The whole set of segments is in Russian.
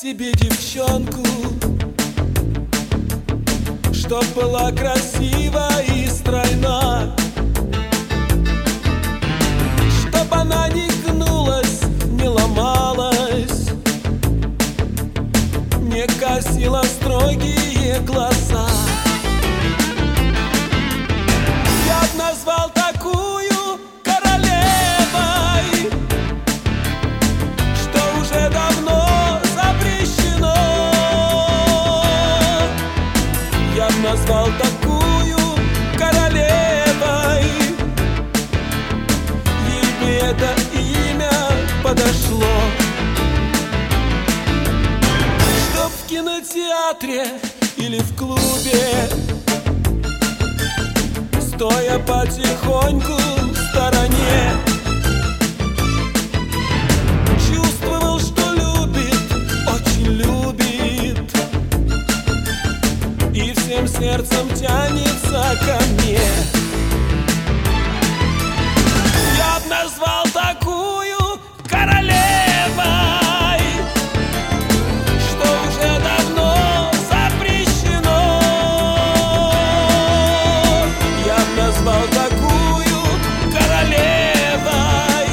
себе девчонку, чтоб была красива и стройна, чтоб она не гнулась, не ломалась, не косила строгие глаза. Я б назвал такую королевой, что уже давно запрещено. Я б назвал такую королевой, ей бы это имя подошло. Чтоб в кинотеатре или в клубе, стоя потихоньку в стороне, чувствовал, что любит, очень любит, и всем сердцем тянется ко мне. Я б назвал такую королевой, что уже давно запрещено. Я б назвал такую королевой,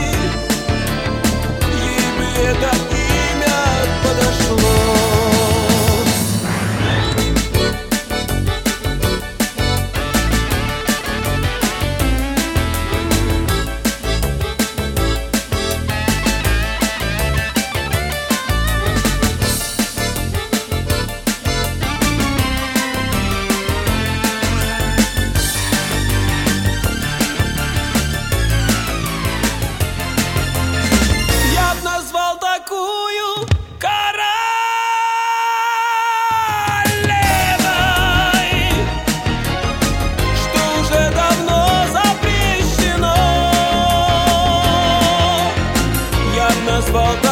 ей бы это имя подошло. Такую королевой, что уже давно запрещено. Я б назвал